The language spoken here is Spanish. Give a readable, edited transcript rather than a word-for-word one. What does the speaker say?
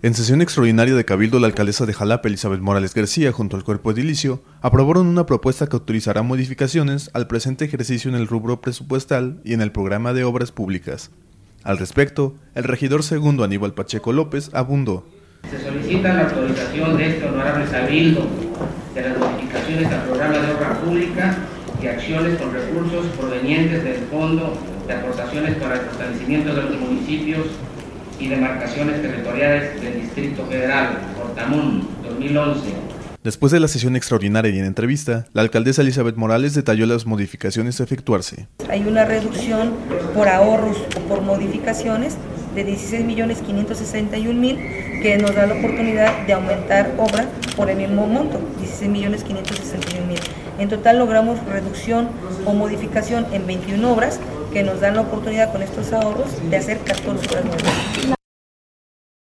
En sesión extraordinaria de Cabildo, la alcaldesa de Jalapa, Elizabeth Morales García, junto al cuerpo edilicio, aprobaron una propuesta que autorizará modificaciones al presente ejercicio en el rubro presupuestal y en el programa de obras públicas. Al respecto, el regidor segundo Aníbal Pacheco López abundó. Se solicita la autorización de este honorable Cabildo de las modificaciones al programa de obra pública y acciones con recursos provenientes del Fondo de Aportaciones para el Fortalecimiento de los Municipios y Demarcaciones Territoriales del Distrito Federal, Cortamún, 2011. Después de la sesión extraordinaria y en entrevista, la alcaldesa Elizabeth Morales detalló las modificaciones a efectuarse. Hay una reducción por ahorros o por modificaciones de 16.561.000 que nos da la oportunidad de aumentar obra por el mismo monto, 16.561.000. En total logramos reducción o modificación en 21 obras que nos dan la oportunidad con estos ahorros de hacer 14 obras nuevas.